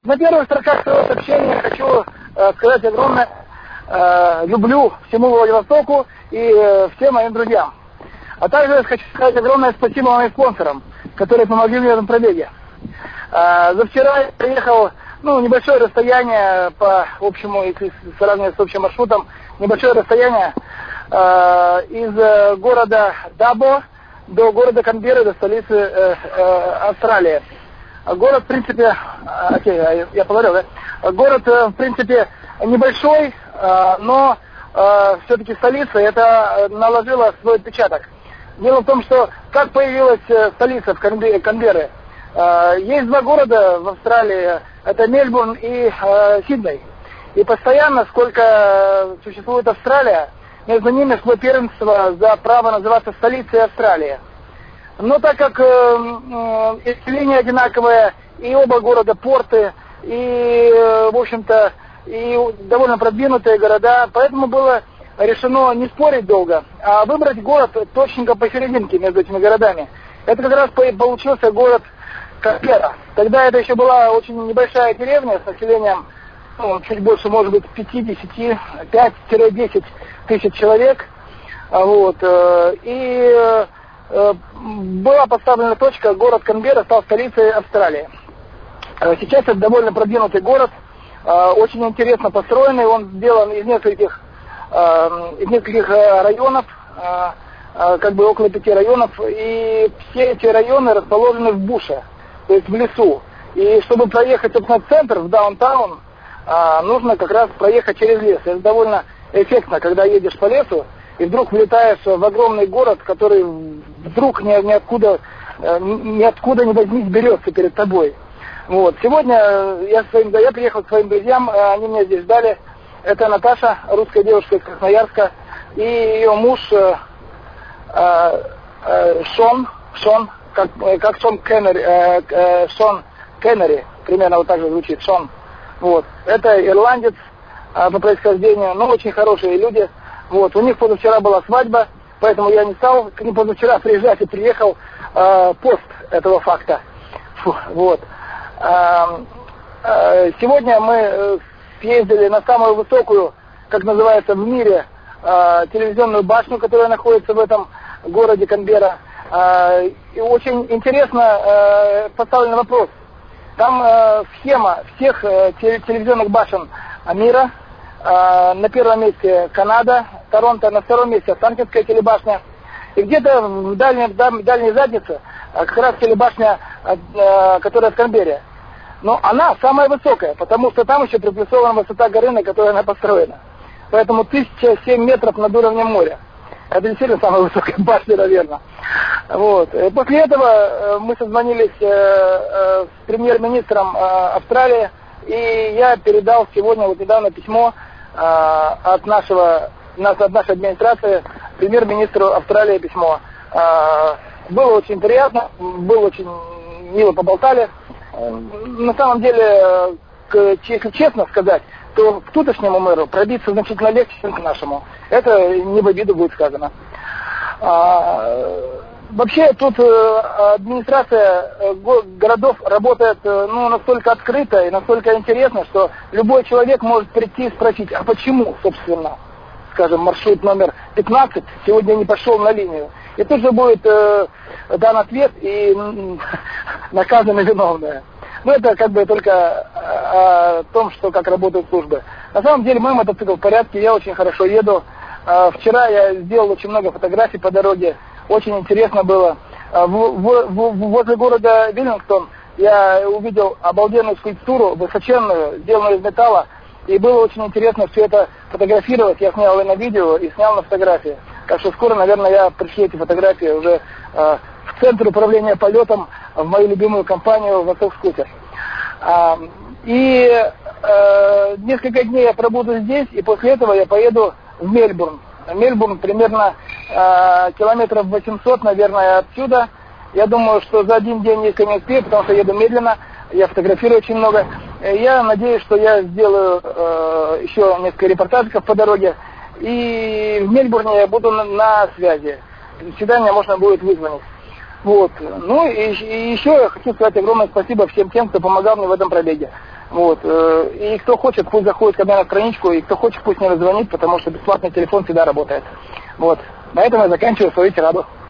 На первых строках своего сообщения хочу сказать огромное люблю всему Владивостоку и всем моим друзьям. А также хочу сказать огромное спасибо моим спонсорам, которые помогли мне в этом пробеге. За вчера я приехал, небольшое расстояние по общему, если сравнивать с общим маршрутом, небольшое расстояние из города Дабо до города Канберры, до столицы Австралии. Город, в принципе, я поговорил, да? Город, в принципе, небольшой, но все-таки столица, это наложило свой отпечаток. Дело в том, что как появилась столица в Канберре, есть два города в Австралии, это Мельбурн и Сидней. И постоянно, сколько существует Австралия, между ними шло первенство за право называться столицей Австралии. Но так как население одинаковое, и оба города порты, и, в общем-то, и довольно продвинутые города, поэтому было решено не спорить долго, а выбрать город точненько посерединке между этими городами. Это как раз получился город Канберра. Тогда это еще была очень небольшая деревня с населением, чуть больше, может быть, 5-10 тысяч человек. Вот. И была поставлена точка, город Канберра стал столицей Австралии. Сейчас это довольно продвинутый город, очень интересно построенный, он сделан из нескольких районов, как бы около 5 районов, и все эти районы расположены в буше, то есть в лесу. И чтобы проехать, собственно, в центр, в даунтаун, нужно как раз проехать через лес. Это довольно эффектно, когда едешь по лесу, и вдруг влетаешь в огромный город, который вдруг ниоткуда не возьмись, берется перед тобой. Вот. Сегодня я приехал к своим друзьям, они меня здесь ждали. Это Наташа, русская девушка из Красноярска, и ее муж Шон, как Шон Кеннери, примерно вот так же звучит, Шон. Вот. Это ирландец по происхождению, но очень хорошие люди. Вот. У них позавчера была свадьба, поэтому я не стал к ним позавчера приезжать и приехал пост этого факта. Вот. Сегодня мы съездили на самую высокую, как называется в мире, телевизионную башню, которая находится в этом городе Канберра. И очень интересно поставлен вопрос. Там схема всех телевизионных башен мира. На первом месте Канада, Торонто, на втором месте Останкинская телебашня. И где-то в дальней заднице как раз телебашня, которая в Канберре. Но она самая высокая, потому что там еще приплюсована высота горы, на которой она построена. Поэтому 1007 метров над уровнем моря. Это действительно самая высокая башня, наверное. Вот. И после этого мы созвонились с премьер-министром Австралии, и я передал сегодня, вот недавно, письмо от нашей администрации премьер-министру Австралии письмо. Было очень приятно, было очень мило поболтали. На самом деле, если честно сказать, то к тутошнему мэру пробиться значительно легче, чем к нашему. Это не в обиду будет сказано. Вообще тут администрация городов работает настолько открыто и настолько интересно, что любой человек может прийти и спросить, а почему, собственно, скажем, маршрут номер 15 сегодня не пошел на линию. И тут же будет дан ответ и наказаны виновные. Но это как бы только о том, что как работают службы. На самом деле мой мотоцикл в порядке, я очень хорошо еду. Вчера я сделал очень много фотографий по дороге. Очень интересно было. Возле города Виллингтон я увидел обалденную скульптуру, высоченную, сделанную из металла. И было очень интересно все это фотографировать. Я снял и на видео, и снял на фотографии. Так что скоро, наверное, я пришлю эти фотографии уже в Центр управления полетом, в мою любимую компанию «Восток Скутер». И несколько дней я пробуду здесь, и после этого я поеду в Мельбурн. Мельбурн примерно километров 800, наверное, отсюда. Я думаю, что за один день, если не успею, потому что еду медленно, я фотографирую очень много. Я надеюсь, что я сделаю еще несколько репортажиков по дороге. И в Мельбурне я буду на связи. Всегда меня можно будет вызвонить. Вот. Ну и еще я хочу сказать огромное спасибо всем тем, кто помогал мне в этом пробеге. Вот. И кто хочет, пусть заходит ко мне на страничку, и кто хочет, пусть мне звонит, потому что бесплатный телефон всегда работает. Вот. На этом я заканчиваю свою тираду.